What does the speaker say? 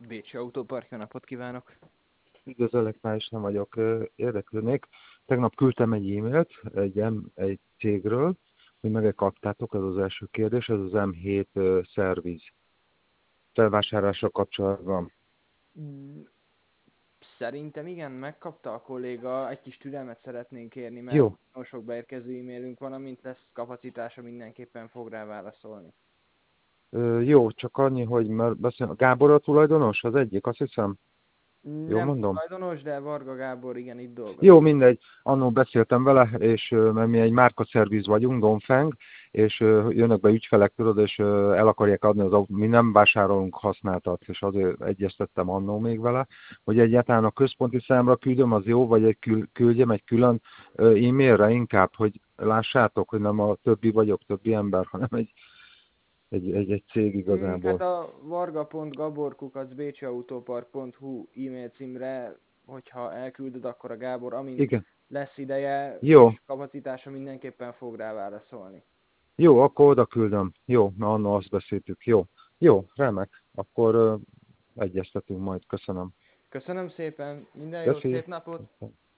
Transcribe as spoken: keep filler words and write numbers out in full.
Bécsi Autópark, jó napot kívánok! Üdvözöllek, már is nem vagyok. Érdeklődnék. Tegnap küldtem egy e-mailt egy, M- egy cégről, hogy megkaptátok, ez az első kérdés, ez az M hét uh, szerviz felvásárlással kapcsolatban. Mm, Szerintem igen, megkapta a kolléga, egy kis türelmet szeretnénk kérni, mert Jó, nagyon sok beérkező e-mailünk van, amint lesz kapacitása, mindenképpen fog rá válaszolni. uh, jó, csak annyi, hogy mert beszél, Gábor a tulajdonos, az egyik, azt hiszem. Jól Nem mondom? tulajdonos, de Varga Gábor igen itt Jó, dolgozik. mindegy. Annó beszéltem vele, és ö, mert mi egy márkaszerviz vagyunk, Dongfeng, és ö, jönnek be ügyfelek, tudod, és ö, el akarják adni az autót. Mi nem vásárolunk használtat, és azért egyeztettem annó még vele, hogy egyáltalán a központi számra küldöm, az jó, vagy egy kül, küldjem egy külön ö, e-mailre inkább, hogy lássátok, hogy nem a többi vagyok, többi ember, hanem egy, egy, egy, egy cég Mm, Hát igazából. a varga pont gabor kukac bécsiautopark pont hu e-mail címre, hogyha elküldöd, akkor a Gábor, amint Igen. lesz ideje Jó, és kapacitása, mindenképpen fog rá válaszolni. jó, akkor oda küldöm. Jó, na annó azt beszéltük. Jó, jó, remek. Akkor ö, egyeztetünk majd. Köszönöm. Köszönöm szépen, minden jót, Köszi. szép napot!